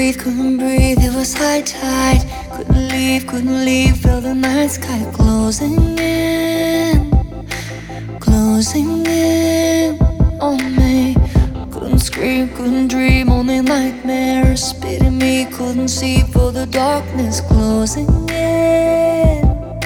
couldn't breathe, it was high tide. Couldn't leave, felt the night sky closing in on me. Couldn't scream, couldn't dream, only nightmares spitting me. Couldn't see for the darkness closing in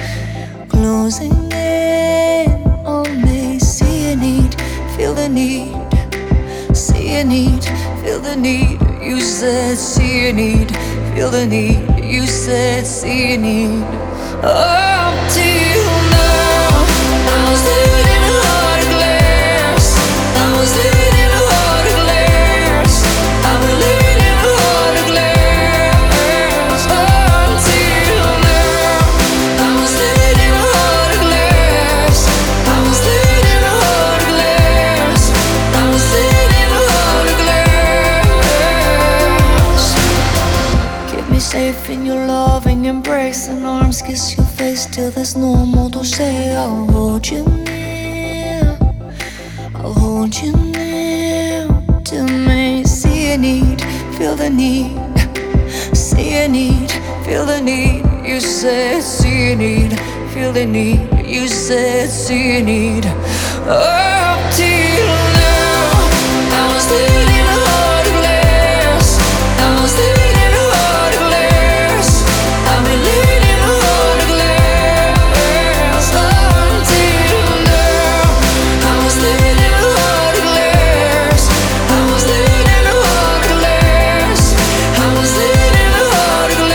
on me. See a need, feel the need. See a need, feel the need. You said see a need, feel the need. You said see a need. Up till now, I was living in a heart of glass. I was living in a heart of glass. I've been living in a heart of glass. Up till now, I was living in a heart of glass. I was living in a heart of glass. I was living in a heart of glass. Keep me safe in your loving embrace and arms, kiss your face till there's no more to say. I'll hold you near, I'll hold you near to me. See a need, feel the need. See a need, feel the need. You said see a need, feel the need. You said see a need. Up till now, I was living in a heart of glass. I was living in a heart of glass. I've been living in a heart of glass. Until now, I was living in a heart of glass. I was living in a heart of glass. I was living in a heart of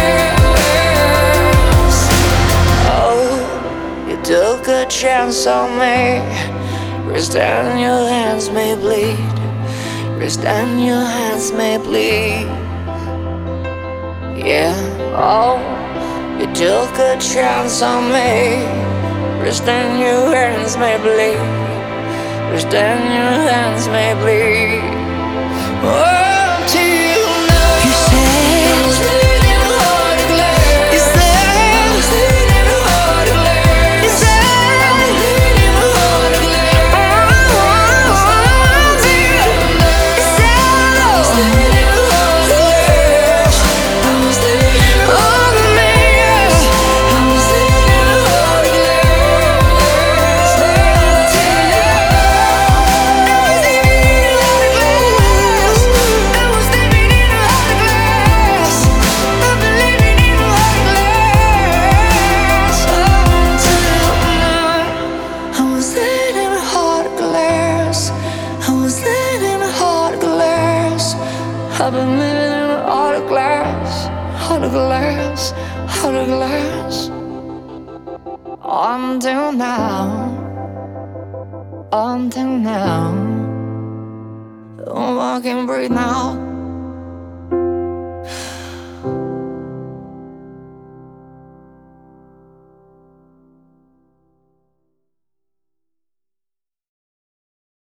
glass. Oh, you took a chance on me. Wrist and your hands may bleed. Wrist and your hands may bleed. Yeah, oh, you took a chance on me. Wrist and your hands may bleed. Wrist and your hands may bleed. Oh, till now, you said I was living in a heart of glass. You said I was living in a heart of glass. You said I was living in a heart of glass. Until now, you said I was living in a heart of glass. I was living in a heart of glass. I was living in a heart of glass. Until now, I was living in a heart of glass. I was living in a heart of glass. I've been living in a heart of glass. Until now, I was living in a heart of glass. I was living in a heart of glass. I've been living in a heart of glass. Heart of glass, heart of glass. Until now, until now. Oh, I can breathe now.